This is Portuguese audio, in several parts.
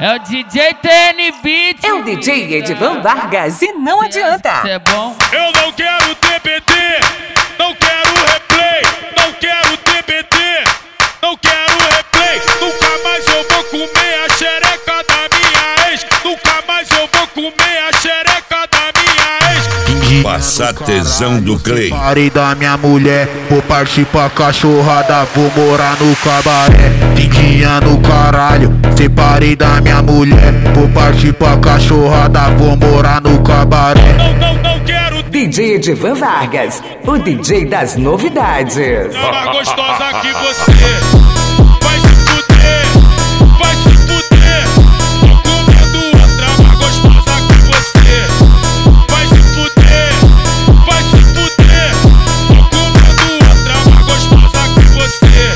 É o DJ TN Beat. É o DJ Edivan Vargas e não adianta. É bom. Eu não quero TBT, não quero replay, não quero TBT, não quero replay. Nunca mais eu vou comer a xereca da minha ex. Nunca mais eu vou comer a xereca da minha ex. Passar tesão do Clay. Parei da minha mulher, vou partir pra cachorrada, vou morar no cabaré. 20 anos caralho, separei da minha mulher, vou partir pra cachorrada, vou morar no cabaré. Não quero DJ Edivan Vargas, o DJ das novidades. mais gostosa que você. Vai se fuder, vai se fuder. Tô comendo outra mais gostosa que você. Vai se fuder, vai se fuder. Tô comendo outra mais gostosa que você.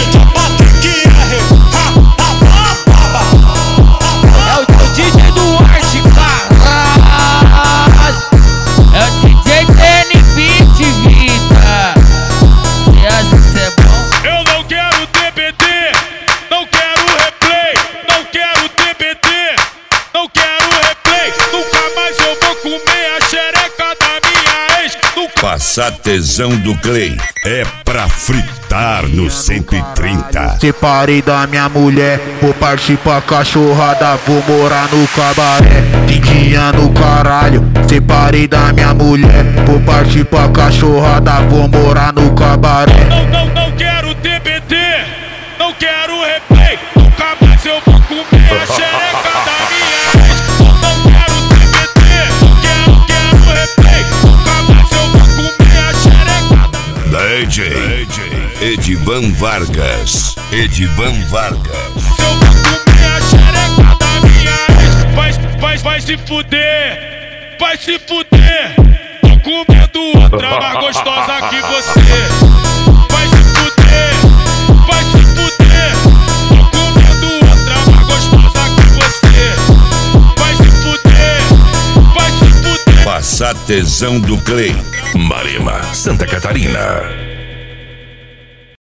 É o DJ do Arte, caralho. É o DJ TN Beat, vida. Você acha que é bom? Eu não quero TBT, não quero replay, não quero TBT, não quero replay. Nunca mais eu vou comer a xereca da minha ex. Passar tesão do Clay. É pra fritar no 130. Separei da minha mulher, vou partir pra cachorrada, vou morar no cabaré. 20 anos caralho, separei da minha mulher, vou partir pra cachorrada, vou morar no cabaré. Não quero TBT, não quero replay. Nunca mais eu vou comer a xereca da minha ex. Não quero TBT, não quero replay. Nunca mais eu vou comer a xereca da DJ Edivan Vargas. Edivan Vargas. eu vou comer a xereca da minha ex. Vai se fuder, vai se fuder. Tô comendo outra mais gostosa que você. Vai se fuder, vai se fuder. Tô comendo outra mais gostosa que você. Vai se fuder, vai se fuder. Passar tesão do Clay. Marema, Santa Catarina.